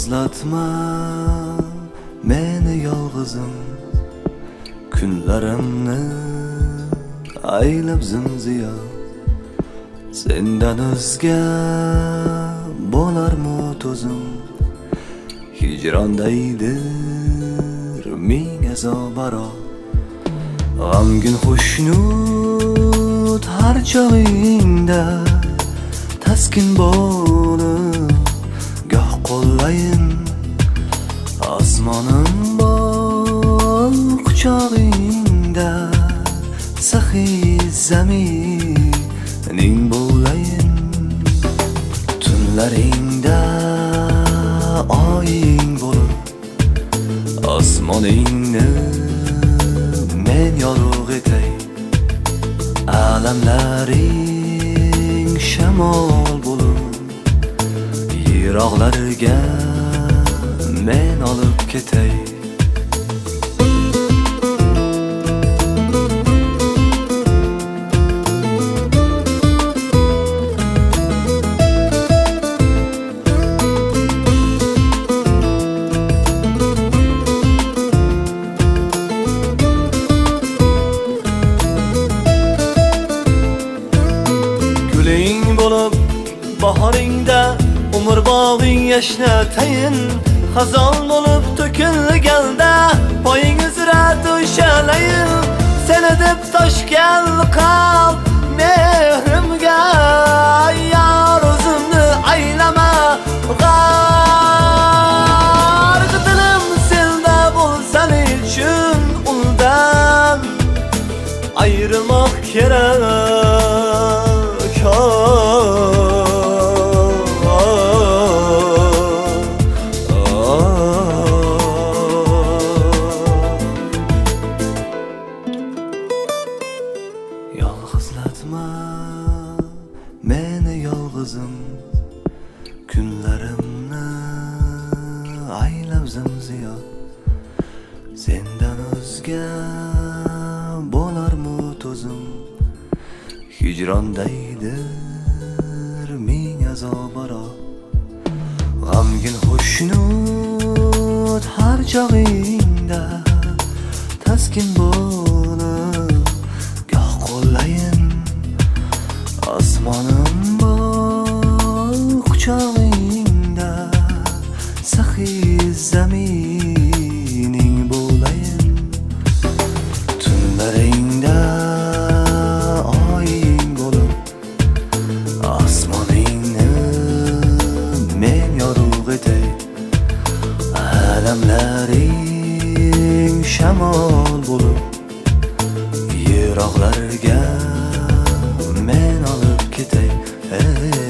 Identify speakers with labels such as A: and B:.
A: Yolg'izlatma meni yolg'izim, kunlarimni aylab zimziyo. Sendan o'zga bo'larmi o'zim, hijrondaydir ming azobaro. G'amgin xushnud har chog'ingda taskin bo'lib goh qo'llayin. Osmonim bor quchog'ingda, saxiy zamining bo'layin. Tunlaringda oying bo'lib, osmoningni men yorug' etay. Alamlaring shamol bo'lib, yiroqlarga men olib ketay. Guling bo'lib bahoringda umr bog'ing yashnatayin. Xazon bo'lib to'kilganda poying uzra to'shalayin. Seni deb toshgan qalb mehrimga yor o'zimni aylama. G'arq dilim senda bo'lsan uchun undan ayrilmoq kerak. Yolg'izlatma meni yolg'izim, kunlarimni aylab zimziyo. Sendan o'zga bo'larmi o'zim, hijrondaydir ming azobaro. G'amgin xushnud har chog'ingda taskin bo'lib goh qo'llayin. Osmonim bor quchog'ingda, saxiy zamining bo'layin. Tunlaringda oying bo'lib, osmoningni men yorug' etay. Alamlaring shamol bo'lib, yiroqlarga men olib ketay.